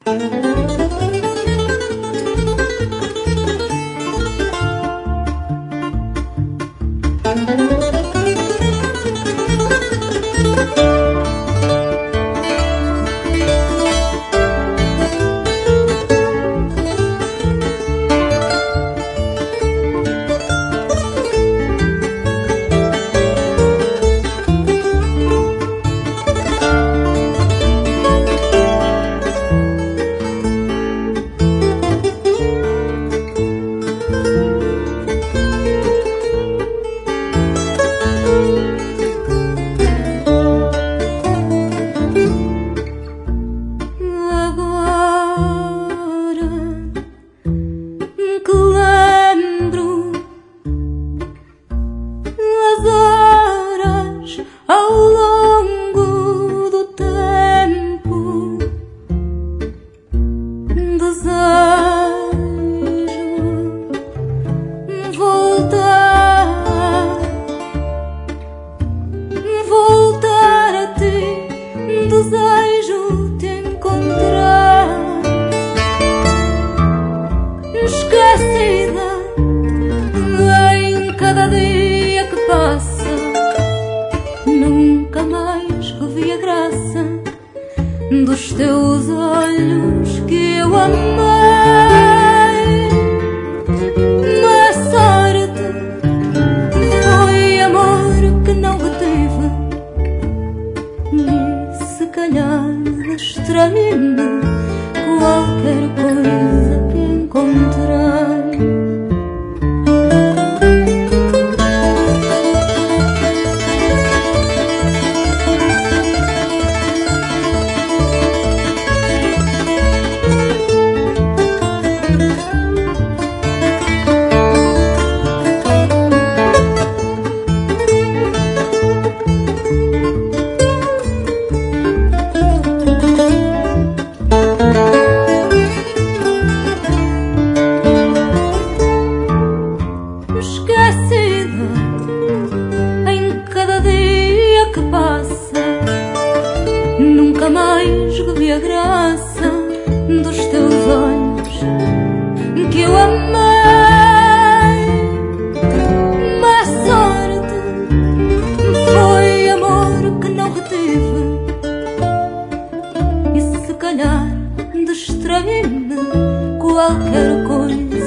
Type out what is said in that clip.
Dos teus olhos que eu amei, má sorte foi amor que não retive, e se calhar distraí-me qualquer coisa que encontrei. Esquecida em cada dia que passa, nunca mais revi a graça dos teus olhos que eu amei. Má sorte foi amor que não retive, e se calhar distraí-me qualquer coisa